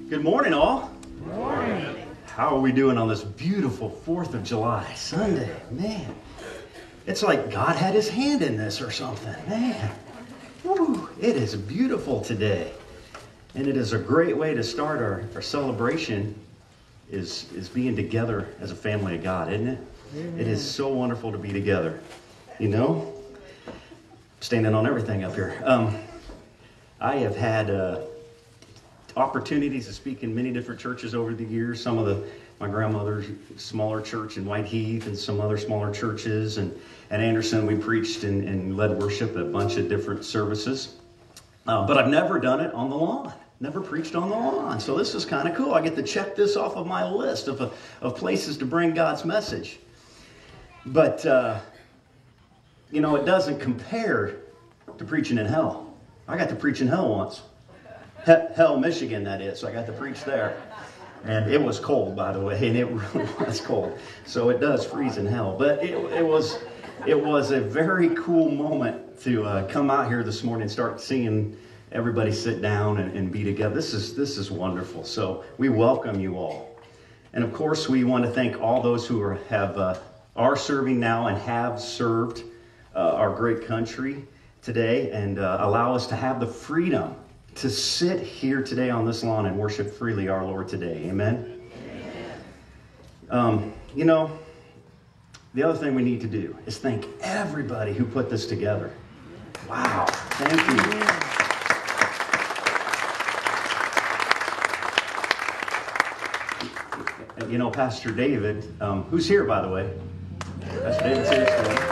Good morning, all. Good morning. How are we doing on this beautiful 4th of July Sunday? Man, it's like God had his hand in this or something. Man, woo, it is beautiful today. And it is a great way to start our celebration is being together as a family of God, isn't it? Amen. It is so wonderful to be together. You know, standing on everything up here. I have had opportunities to speak in many different churches over the years. Some of my grandmother's smaller church in Whiteheath and some other smaller churches. And at Anderson, we preached and led worship at a bunch of different services. But I've never done it on the lawn. Never preached on the lawn. So this is kind of cool. I get to check this off of my list of places to bring God's message. But, you know, it doesn't compare to preaching in hell. I got to preach in hell once. Hell, Michigan, that is. So I got to preach there. And it was cold, by the way, and it really was cold. So it does freeze in hell. But it was a very cool moment to come out here this morning and start seeing everybody sit down and be together. This is wonderful. So we welcome you all. And of course, we want to thank all those who are serving now and have served our great country today and allow us to have the freedom to sit here today on this lawn and worship freely our Lord today. Amen? You know, the other thing we need to do is thank everybody who put this together. Wow. Thank you. You know, Pastor David, who's here, by the way? Pastor David's here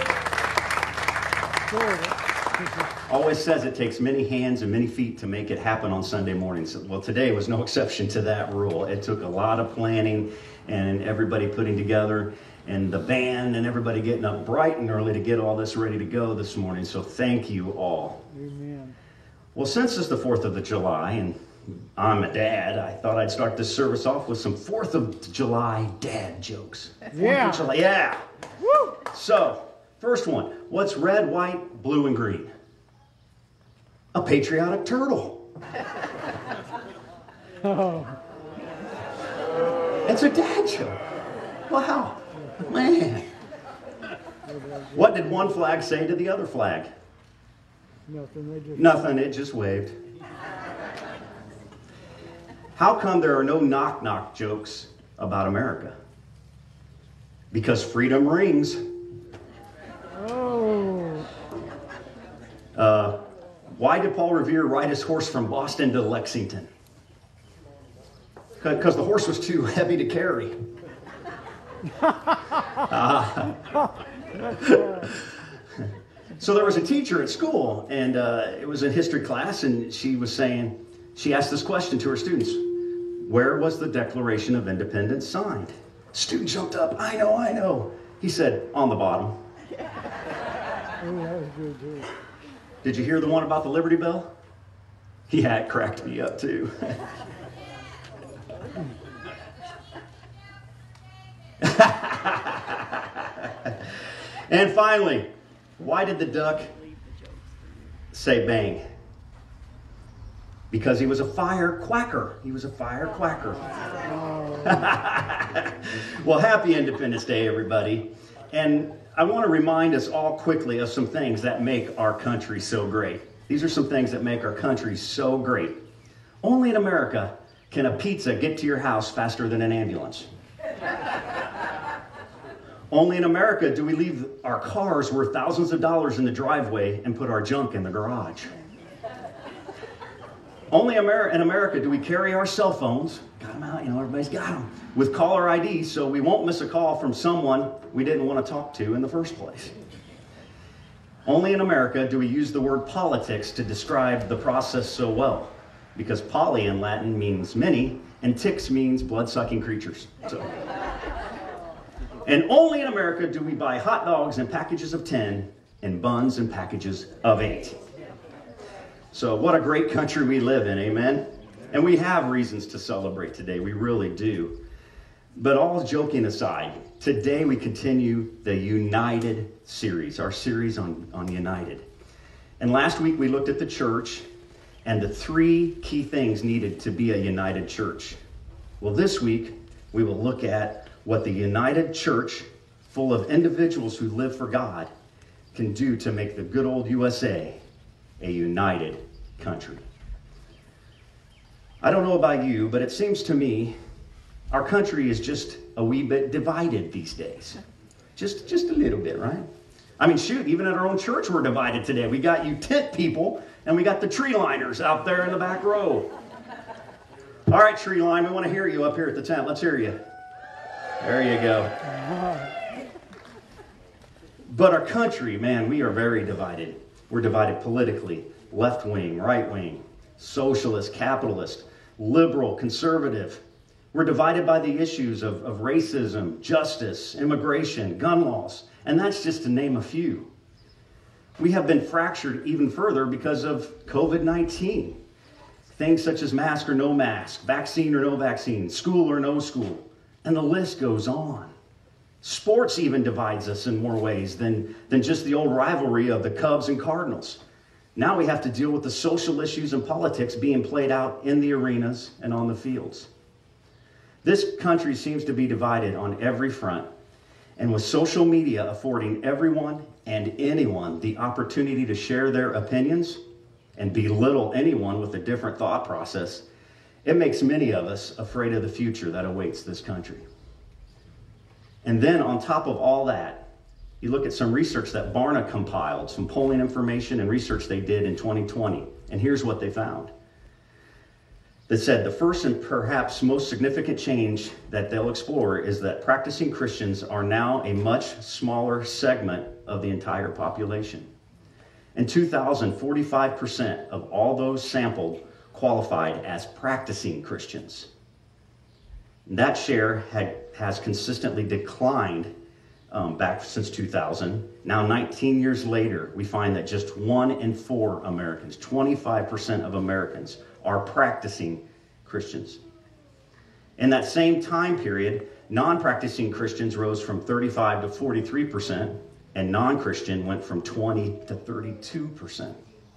today. Always says it takes many hands and many feet to make it happen on Sunday mornings. Well, today was no exception to that rule. It took a lot of planning and everybody putting together and the band and everybody getting up bright and early to get all this ready to go this morning. So thank you all. Amen. Well, since it's the 4th of July and I'm a dad, I thought I'd start this service off with some 4th of July dad jokes. 4th of July, yeah. Woo! So, first one. What's red, white, blue, and green? A patriotic turtle. Oh. It's a dad joke. Wow. Man. What did one flag say to the other flag? Nothing, it just waved. How come there are no knock-knock jokes about America? Because freedom rings. Oh. Why did Paul Revere ride his horse from Boston to Lexington? Because the horse was too heavy to carry. So there was a teacher at school, and it was a history class, and she asked this question to her students. Where was the Declaration of Independence signed? Student jumped up. I know. He said, on the bottom. Oh, that was good, too. Did you hear the one about the Liberty Bell? Yeah, it cracked me up too. And finally, why did the duck say bang? Because he was a fire quacker. He was a fire quacker. Well, happy Independence Day, everybody. And I want to remind us all quickly of some things that make our country so great. These are some things that make our country so great. Only in America can a pizza get to your house faster than an ambulance. Only in America do we leave our cars worth thousands of dollars in the driveway and put our junk in the garage. Only in America do we carry our cell phones, got them out, everybody's got them, with caller ID so we won't miss a call from someone we didn't want to talk to in the first place. Only in America do we use the word politics to describe the process so well, because poly in Latin means many, and ticks means blood-sucking creatures. And only in America do we buy hot dogs in packages of 10 and buns in packages of 8. So what a great country we live in, amen? And we have reasons to celebrate today, we really do. But all joking aside, today we continue the United series, our series on United. And last week we looked at the church and the three key things needed to be a united church. Well, this week, we will look at what the united church, full of individuals who live for God, can do to make the good old USA a united country. I don't know about you, but it seems to me our country is just a wee bit divided these days. Just a little bit, right? I mean, shoot, even at our own church we're divided today. We got you tent people, and we got the tree liners out there in the back row. All right, tree line, we want to hear you up here at the tent. Let's hear you. There you go. But our country, man, we are very divided. We're divided politically, left wing, right wing, socialist, capitalist, liberal, conservative. We're divided by the issues of racism, justice, immigration, gun laws, and that's just to name a few. We have been fractured even further because of COVID-19. Things such as mask or no mask, vaccine or no vaccine, school or no school, and the list goes on. Sports even divides us in more ways than just the old rivalry of the Cubs and Cardinals. Now we have to deal with the social issues and politics being played out in the arenas and on the fields. This country seems to be divided on every front, and with social media affording everyone and anyone the opportunity to share their opinions and belittle anyone with a different thought process, it makes many of us afraid of the future that awaits this country. And then on top of all that, you look at some research that Barna compiled, some polling information and research they did in 2020, and here's what they found. That said the first and perhaps most significant change that they'll explore is that practicing Christians are now a much smaller segment of the entire population. In 2000, 45% of all those sampled qualified as practicing Christians. That share has consistently declined back since 2000. Now, 19 years later, we find that just 1 in 4 Americans, 25% of Americans, are practicing Christians. In that same time period, non-practicing Christians rose from 35 to 43%, and non-Christian went from 20 to 32%.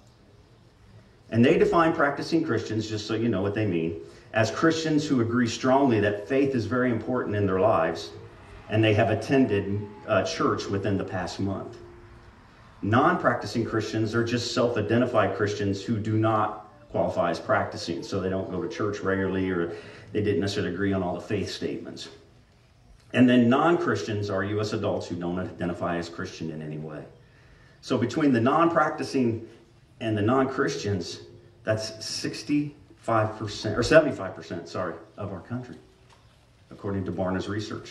And they define practicing Christians, just so you know what they mean, as Christians who agree strongly that faith is very important in their lives, and they have attended church within the past month. Non-practicing Christians are just self-identified Christians who do not qualify as practicing, so they don't go to church regularly, or they didn't necessarily agree on all the faith statements. And then non-Christians are U.S. adults who don't identify as Christian in any way. So between the non-practicing and the non-Christians, that's 65% or 75%, of our country, according to Barna's research.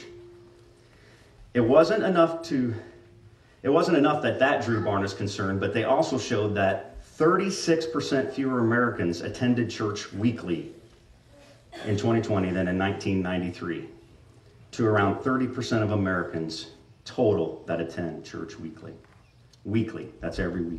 It wasn't enough that drew Barna's concern, but they also showed that 36% fewer Americans attended church weekly in 2020 than in 1993, to around 30% of Americans total that attend church weekly. Weekly, that's every week.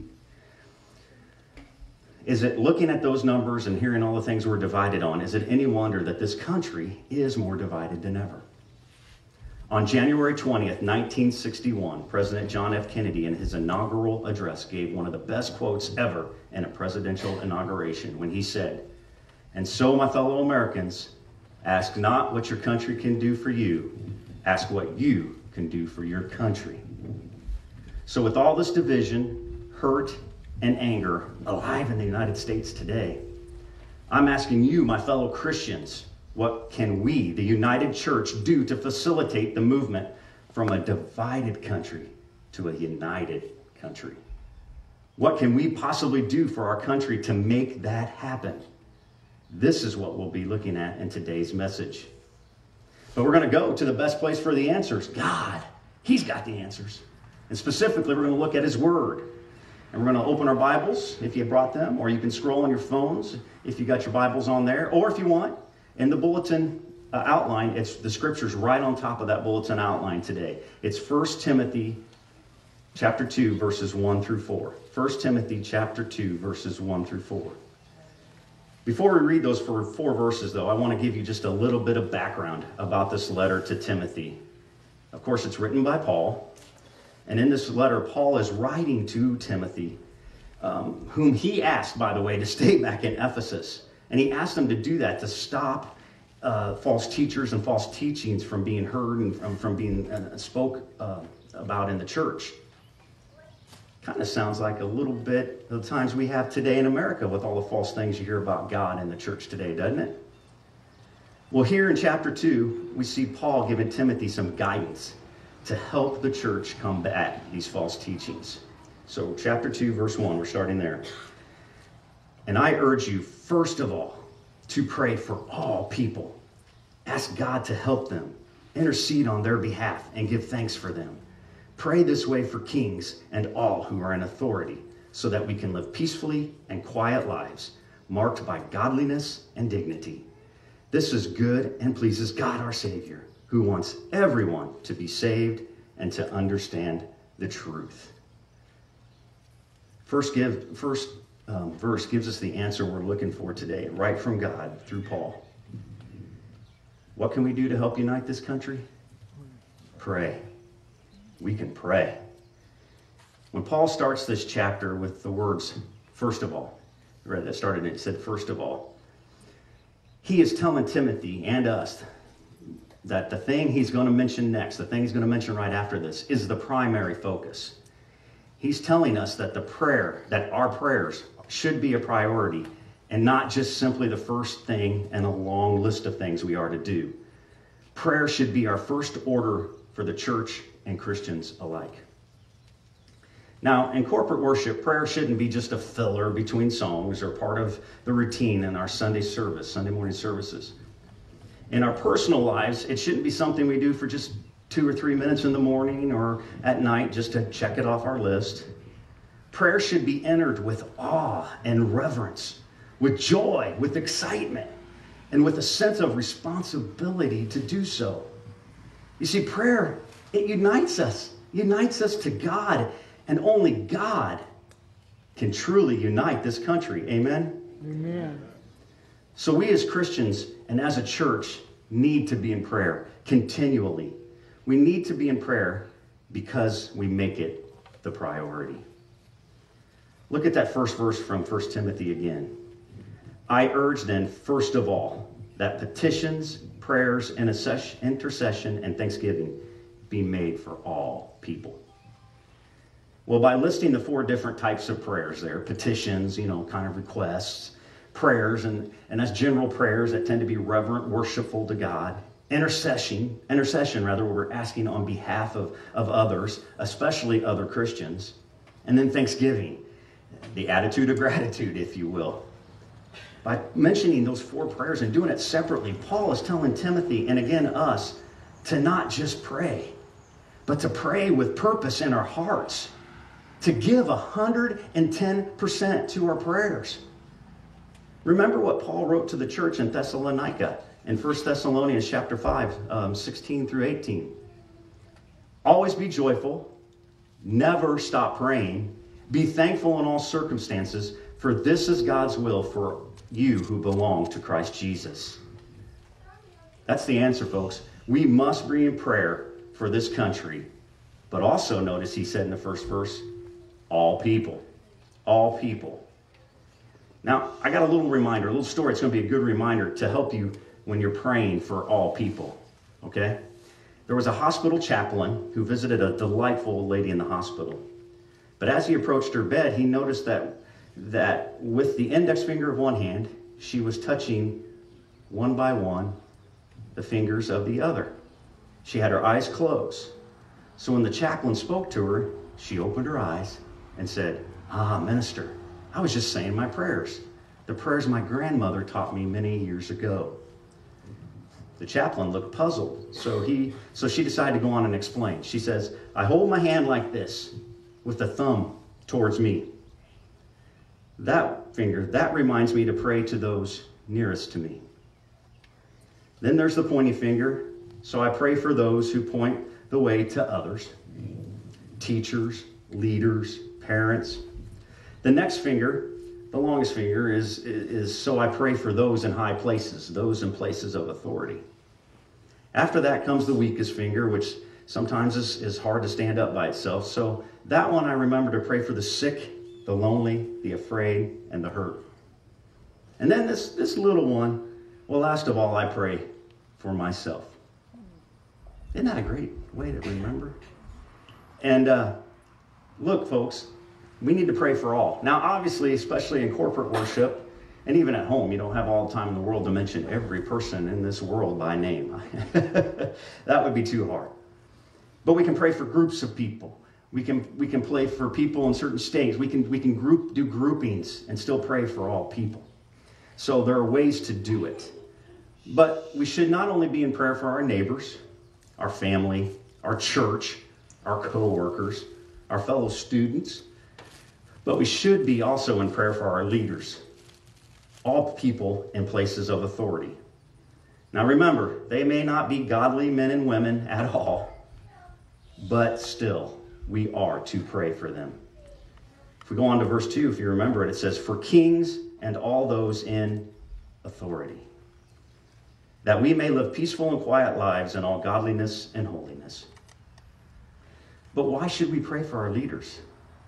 Is it, looking at those numbers and hearing all the things we're divided on, is it any wonder that this country is more divided than ever? On January 20th, 1961, President John F. Kennedy in his inaugural address gave one of the best quotes ever in a presidential inauguration when he said, "And so, my fellow Americans, ask not what your country can do for you, ask what you can do for your country." So with all this division, hurt, and anger alive in the United States today, I'm asking you, my fellow Christians, what can we, the United Church, do to facilitate the movement from a divided country to a united country? What can we possibly do for our country to make that happen? This is what we'll be looking at in today's message. But we're going to go to the best place for the answers. God, He's got the answers. And specifically, we're going to look at His Word. And we're going to open our Bibles, if you brought them, or you can scroll on your phones if you got your Bibles on there, or if you want, in the bulletin outline, it's the scriptures right on top of that bulletin outline today. It's 1 Timothy chapter 2, verses 1 through 4. 1 Timothy chapter 2, verses 1 through 4. Before we read those four verses, though, I want to give you just a little bit of background about this letter to Timothy. Of course, it's written by Paul. And in this letter, Paul is writing to Timothy whom he asked, by the way, to stay back in Ephesus. And he asked them to do that, to stop false teachers and false teachings from being heard and from being spoke about in the church. Kind of sounds like a little bit of the times we have today in America with all the false things you hear about God in the church today, doesn't it? Well, here in chapter 2, we see Paul giving Timothy some guidance to help the church combat these false teachings. So chapter 2, verse 1, we're starting there. And I urge you, first of all, to pray for all people. Ask God to help them, intercede on their behalf, and give thanks for them. Pray this way for kings and all who are in authority, so that we can live peacefully and quiet lives, marked by godliness and dignity. This is good and pleases God our Savior, who wants everyone to be saved and to understand the truth. First verse gives us the answer we're looking for today, right from God through Paul. What can we do to help unite this country? Pray. We can pray. When Paul starts this chapter with the words, first of all, I read that started and it said, first of all, he is telling Timothy and us that the thing he's going to mention next, the thing he's going to mention right after this, is the primary focus. He's telling us that our prayers should be a priority and not just simply the first thing in a long list of things we are to do. Prayer should be our first order for the church and Christians alike. Now, in corporate worship, prayer shouldn't be just a filler between songs or part of the routine in our Sunday morning services. In our personal lives, it shouldn't be something we do for just 2 or 3 minutes in the morning or at night just to check it off our list. Prayer should be entered with awe and reverence, with joy, with excitement, and with a sense of responsibility to do so. You see, prayer, it unites us to God, and only God can truly unite this country. Amen? Amen. So we as Christians and as a church need to be in prayer continually. We need to be in prayer because we make it the priority. Look at that first verse from 1 Timothy again. I urge then, first of all, that petitions, prayers, and intercession and thanksgiving be made for all people. Well, by listing the 4 different types of prayers there, petitions, kind of requests, prayers, and that's general prayers that tend to be reverent, worshipful to God. Intercession, where we're asking on behalf of others, especially other Christians. And then thanksgiving, the attitude of gratitude, if you will. By mentioning those 4 prayers and doing it separately, Paul is telling Timothy, and again us, to not just pray, but to pray with purpose in our hearts, to give 110% to our prayers. Remember what Paul wrote to the church in Thessalonica in 1 Thessalonians chapter 5, 16 through 18. Always be joyful, never stop praying, be thankful in all circumstances, for this is God's will for you who belong to Christ Jesus. That's the answer, folks. We must be in prayer for this country. But also notice he said in the first verse, all people. All people. Now, I got a little reminder, a little story. It's going to be a good reminder to help you when you're praying for all people. Okay? There was a hospital chaplain who visited a delightful old lady in the hospital. But as he approached her bed, he noticed that with the index finger of one hand, she was touching one by one the fingers of the other. She had her eyes closed. So when the chaplain spoke to her, she opened her eyes and said, minister, I was just saying my prayers. The prayers my grandmother taught me many years ago. The chaplain looked puzzled. So she decided to go on and explain. She says, I hold my hand like this with the thumb towards me. That finger, that reminds me to pray to those nearest to me. Then there's the pointing finger. So I pray for those who point the way to others. Teachers, leaders, parents. The next finger, the longest finger, is so I pray for those in high places, those in places of authority. After that comes the weakest finger, which sometimes is hard to stand up by itself. So that one I remember to pray for the sick the lonely, the afraid, and the hurt. And then this little one, well, last of all, I pray for myself. Isn't that a great way to remember? And look, folks, we need to pray for all. Now, obviously, especially in corporate worship, and even at home, you don't have all the time in the world to mention every person in this world by name. That would be too hard. But we can pray for groups of people. We can pray for people in certain states. We can do groupings and still pray for all people. So there are ways to do it. But we should not only be in prayer for our neighbors, our family, our church, our co-workers, our fellow students, but we should be also in prayer for our leaders, all people in places of authority. Now remember, they may not be godly men and women at all, but still, we are to pray for them. If we go on to verse 2, if you remember it, it says, "For kings and all those in authority, that we may live peaceful and quiet lives in all godliness and holiness." But why should we pray for our leaders?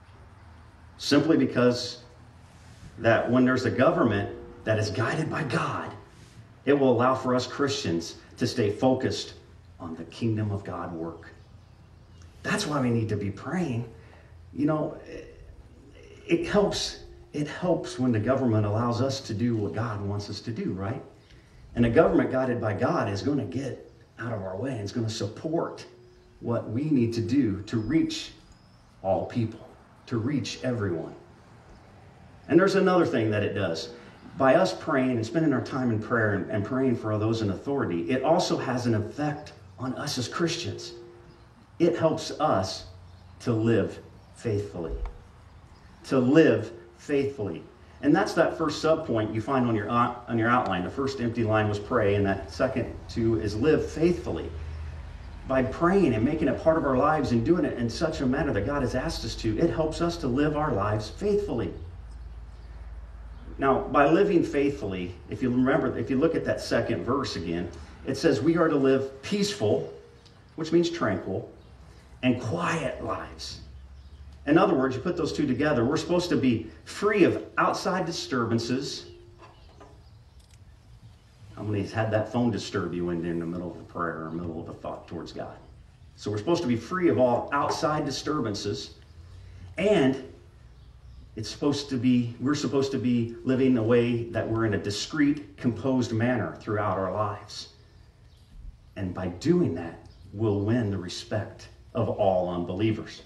Simply because that when there's a government that is guided by God, it will allow for us Christians to stay focused on the kingdom of God work. That's why we need to be praying. You know, it helps when the government allows us to do what God wants us to do, right? And a government guided by God is going to get out of our way and it's going to support what we need to do to reach all people, to reach everyone. And there's another thing that it does. By us praying and spending our time in prayer and praying for those in authority, it also has an effect on us as Christians. It helps us to live faithfully. To live faithfully. And that's that first subpoint you find on your outline. The first empty line was pray, and that second two is live faithfully. By praying and making it part of our lives and doing it in such a manner that God has asked us to, it helps us to live our lives faithfully. Now, by living faithfully, if you look at that second verse again, it says we are to live peaceful, which means tranquil, and quiet lives. In other words, you put those two together, we're supposed to be free of outside disturbances. How many has had that phone disturb you in the middle of a prayer or middle of a thought towards God? So we're supposed to be free of all outside disturbances, and we're supposed to be living in a way that we're in a discreet, composed manner throughout our lives. And by doing that, we'll win the respect of all unbelievers.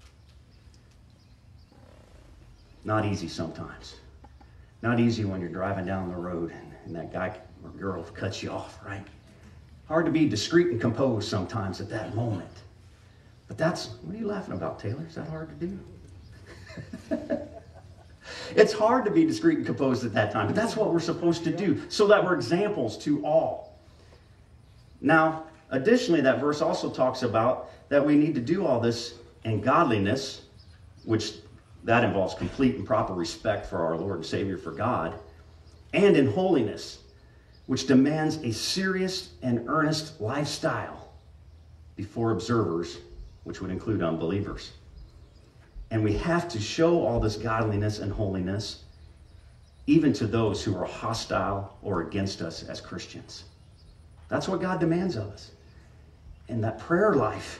Not easy sometimes. Not easy when you're driving down the road and that guy or girl cuts you off, right? Hard to be discreet and composed sometimes at that moment. But what are you laughing about, Taylor? Is that hard to do? It's hard to be discreet and composed at that time, but that's what we're supposed to do so that we're examples to all. Now, additionally, that verse also talks about that we need to do all this in godliness, which that involves complete and proper respect for our Lord and Savior, for God, and in holiness, which demands a serious and earnest lifestyle before observers, which would include unbelievers. And we have to show all this godliness and holiness even to those who are hostile or against us as Christians. That's what God demands of us. And that prayer life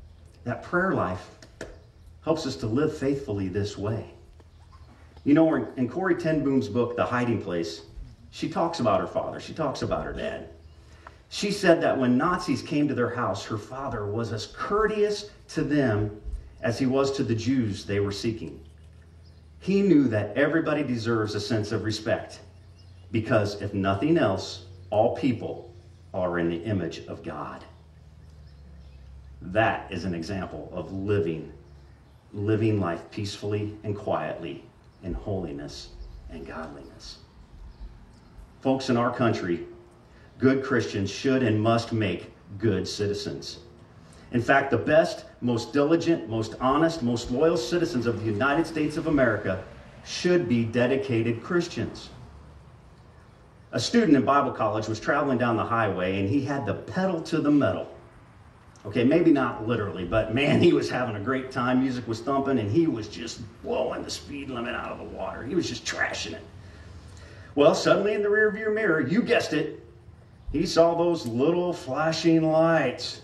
helps us to live faithfully this way. You know, in Corrie ten Boom's book, The Hiding Place, she talks about her father. She talks about her dad. She said that when Nazis came to their house, her father was as courteous to them as he was to the Jews they were seeking. He knew that everybody deserves a sense of respect because, if nothing else, all people are in the image of God. That is an example of living life peacefully and quietly in holiness and godliness. Folks, in our country, good Christians should and must make good citizens. In fact, the best, most diligent, most honest, most loyal citizens of the United States of America should be dedicated Christians. A student in Bible college was traveling down the highway and he had the pedal to the metal. Okay, maybe not literally, but man, he was having a great time. Music was thumping, and he was just blowing the speed limit out of the water. He was just trashing it. Well, suddenly in the rearview mirror, you guessed it, he saw those little flashing lights,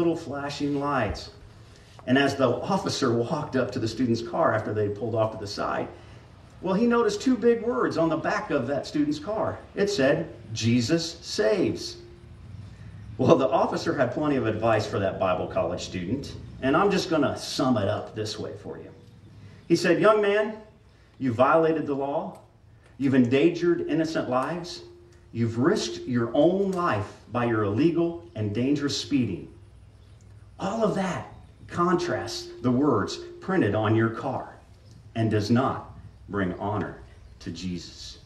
And as the officer walked up to the student's car after they pulled off to the side, well, he noticed two big words on the back of that student's car. It said, "Jesus saves." Well, the officer had plenty of advice for that Bible college student, and I'm just going to sum it up this way for you. He said, "Young man, you violated the law. You've endangered innocent lives. You've risked your own life by your illegal and dangerous speeding. All of that contrasts the words printed on your car and does not bring honor to Jesus."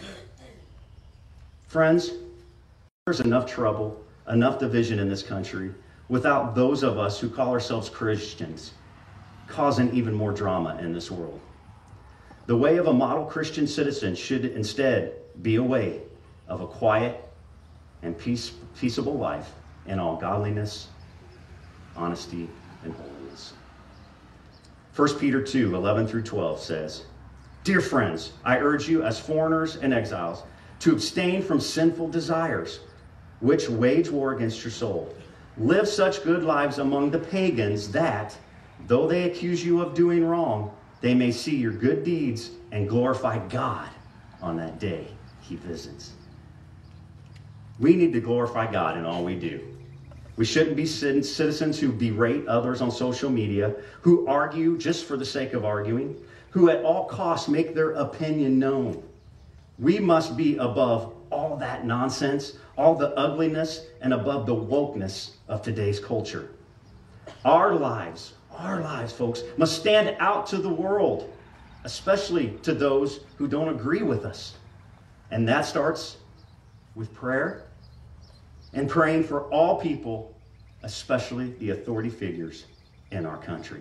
Friends, there's enough trouble, enough division in this country without those of us who call ourselves Christians causing even more drama in this world. The way of a model Christian citizen should instead be a way of a quiet and peaceable life in all godliness, honesty, and holiness. 1 Peter 2, 11 through 12 says, "Dear friends, I urge you as foreigners and exiles to abstain from sinful desires, which wage war against your soul. Live such good lives among the pagans that, though they accuse you of doing wrong, they may see your good deeds and glorify God on that day he visits." We need to glorify God in all we do. We shouldn't be citizens who berate others on social media, who argue just for the sake of arguing, who at all costs make their opinion known. We must be above all that nonsense, all the ugliness, and above the wokeness of today's culture. Our lives, folks, must stand out to the world, especially to those who don't agree with us. And that starts with prayer and praying for all people, especially the authority figures in our country.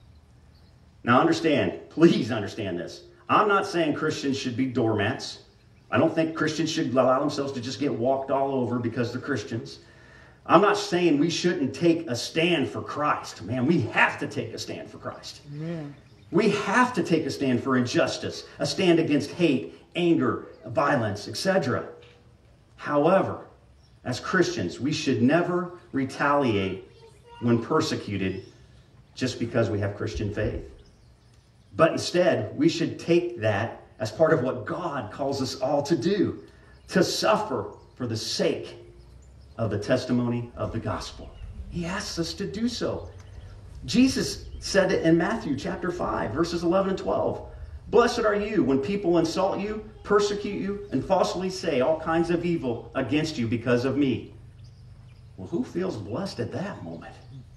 Now understand, please understand this. I'm not saying Christians should be doormats. I don't think Christians should allow themselves to just get walked all over because they're Christians. I'm not saying we shouldn't take a stand for Christ. Man, we have to take a stand for Christ. Amen. We have to take a stand for injustice, a stand against hate, anger, violence, etc. However, as Christians, we should never retaliate when persecuted just because we have Christian faith. But instead, we should take that as part of what God calls us all to do, to suffer for the sake of the testimony of the gospel. He asks us to do so. Jesus said it in Matthew chapter 5, verses 11 and 12. "Blessed are you when people insult you, persecute you, and falsely say all kinds of evil against you because of me." Well, who feels blessed at that moment?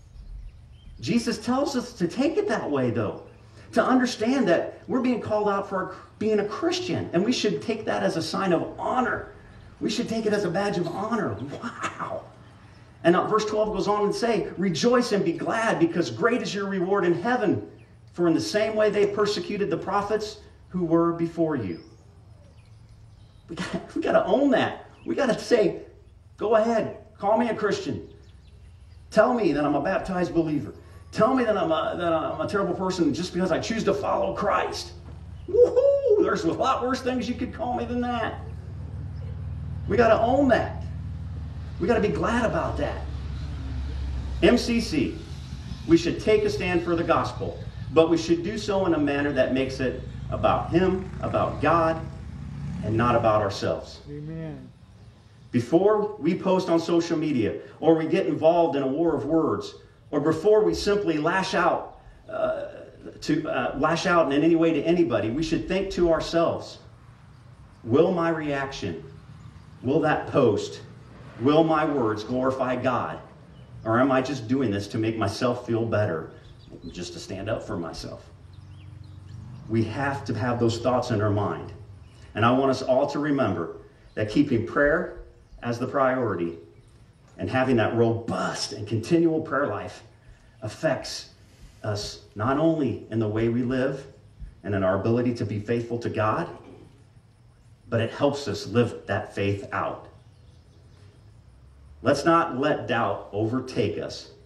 Jesus tells us to take it that way, though. To understand that we're being called out for being a Christian, and we should take that as a sign of honor. We should take it as a badge of honor. Wow. And verse 12 goes on and say, "Rejoice and be glad, because great is your reward in heaven. For in the same way they persecuted the prophets who were before you." We got to own that. We got to say, go ahead, call me a Christian. Tell me that I'm a baptized believer. Tell me that I'm a terrible person just because I choose to follow Christ. Woohoo! There's a lot worse things you could call me than that. We got to own that. We got to be glad about that. MCC, we should take a stand for the gospel, but we should do so in a manner that makes it about Him, about God, and not about ourselves. Amen. Before we post on social media, or we get involved in a war of words, or before we simply lash out in any way to anybody, we should think to ourselves, will my reaction, will that post, will my words glorify God? Or am I just doing this to make myself feel better, just to stand up for myself? We have to have those thoughts in our mind. And I want us all to remember that keeping prayer as the priority and having that robust and continual prayer life affects us not only in the way we live and in our ability to be faithful to God, but it helps us live that faith out. Let's not let doubt overtake us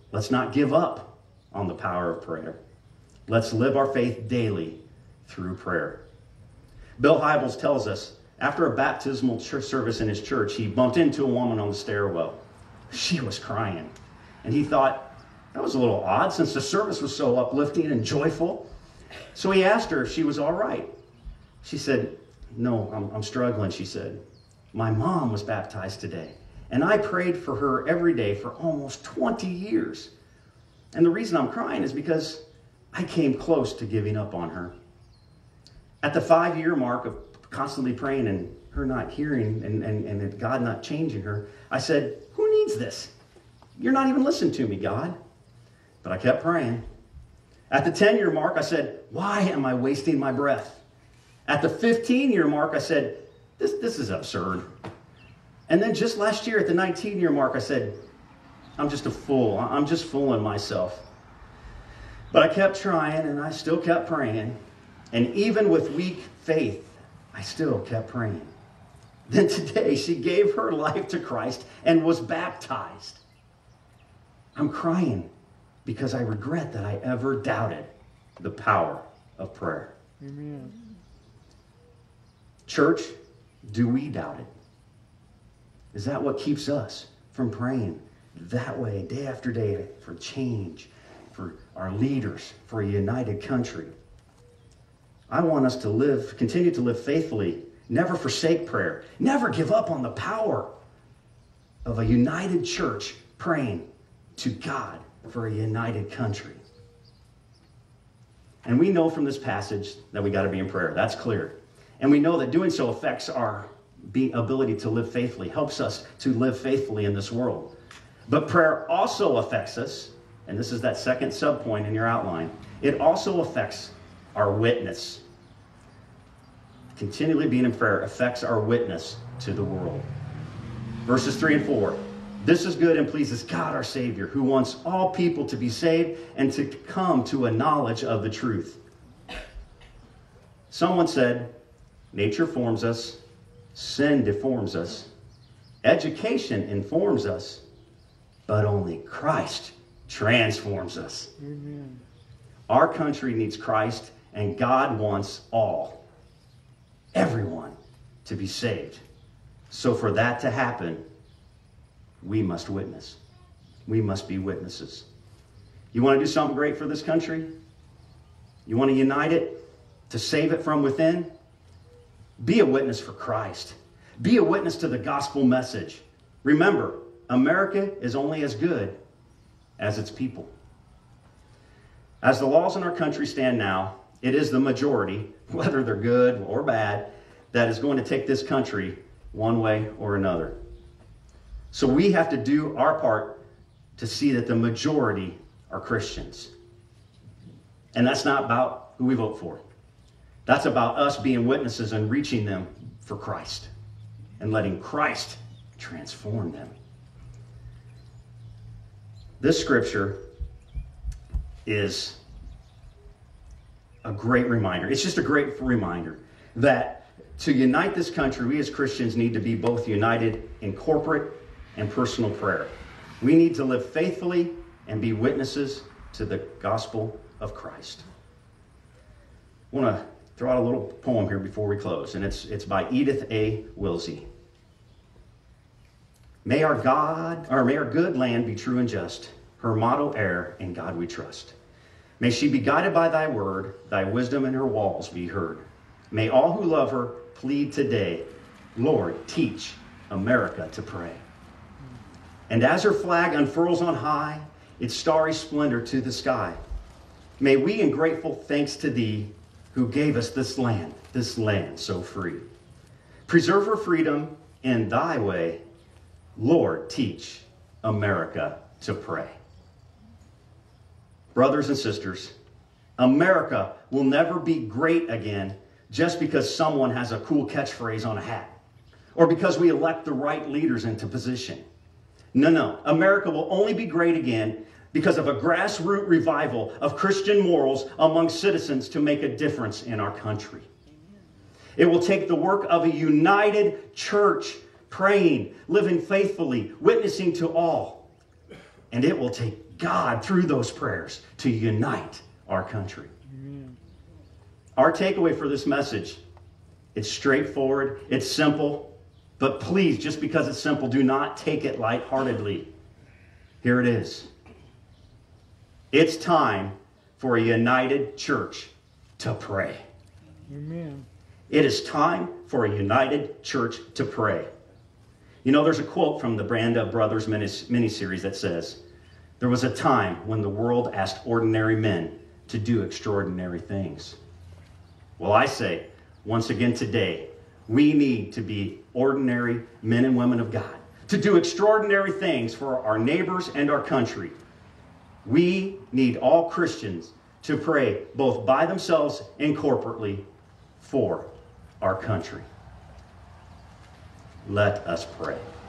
Let's not give up on the power of prayer. Let's live our faith daily through prayer. Bill Hybels tells us, after a baptismal church service in his church, he bumped into a woman on the stairwell. She was crying. And he thought, that was a little odd since the service was so uplifting and joyful. So he asked her if she was all right. She said, no, I'm struggling, she said. My mom was baptized today, and I prayed for her every day for almost 20 years. And the reason I'm crying is because I came close to giving up on her. At the 5-year mark of constantly praying and her not hearing and God not changing her, I said, who needs this? You're not even listening to me, God. But I kept praying. At the 10-year mark, I said, why am I wasting my breath? At the 15-year mark, I said, this is absurd. And then just last year at the 19-year mark, I said, I'm just a fool. I'm just fooling myself. But I kept trying and I still kept praying. And even with weak faith, I still kept praying. Then today, she gave her life to Christ and was baptized. I'm crying because I regret that I ever doubted the power of prayer. Amen. Church, do we doubt it? Is that what keeps us from praying that way day after day for change, for our leaders, for a united country? I want us to continue to live faithfully, never forsake prayer, never give up on the power of a united church praying to God for a united country. And we know from this passage that we got to be in prayer. That's clear. And we know that doing so affects our ability to live faithfully, helps us to live faithfully in this world. But prayer also affects us, and this is that second subpoint in your outline, it also affects our witness. Continually being in prayer affects our witness to the world. Verses 3 and 4. This is good and pleases God our Savior, who wants all people to be saved and to come to a knowledge of the truth. Someone said, nature forms us, sin deforms us, education informs us, but only Christ transforms us. Amen. Our country needs Christ, and God wants everyone, to be saved. So for that to happen, we must witness. We must be witnesses. You want to do something great for this country? You want to unite it, to save it from within? Be a witness for Christ. Be a witness to the gospel message. Remember, America is only as good as its people. As the laws in our country stand now, it is the majority, whether they're good or bad, that is going to take this country one way or another. So we have to do our part to see that the majority are Christians. And that's not about who we vote for. That's about us being witnesses and reaching them for Christ and letting Christ transform them. This scripture is a great reminder. It's just a great reminder that to unite this country, we as Christians need to be both united in corporate and personal prayer. We need to live faithfully and be witnesses to the gospel of Christ. I want to throw out a little poem here before we close, and it's by Edith A. Wilsey. May our good land be true and just, her motto e'er, in God we trust. May she be guided by thy word, thy wisdom in her walls be heard. May all who love her plead today, Lord, teach America to pray. And as her flag unfurls on high, its starry splendor to the sky, may we in grateful thanks to thee, who gave us this land so free. Preserve her freedom in thy way, Lord, teach America to pray. Brothers and sisters, America will never be great again just because someone has a cool catchphrase on a hat or because we elect the right leaders into position. No. America will only be great again because of a grassroots revival of Christian morals among citizens to make a difference in our country. It will take the work of a united church, praying, living faithfully, witnessing to all. And it will take God through those prayers to unite our country. Amen. Our takeaway for this message, it's straightforward, it's simple, but please, just because it's simple, do not take it lightheartedly. Here it is. It's time for a united church to pray. Amen. It is time for a united church to pray. You know, there's a quote from the Branda Brothers miniseries that says, "There was a time when the world asked ordinary men to do extraordinary things." Well, I say, once again today, we need to be ordinary men and women of God, to do extraordinary things for our neighbors and our country. We need all Christians to pray both by themselves and corporately for our country. Let us pray.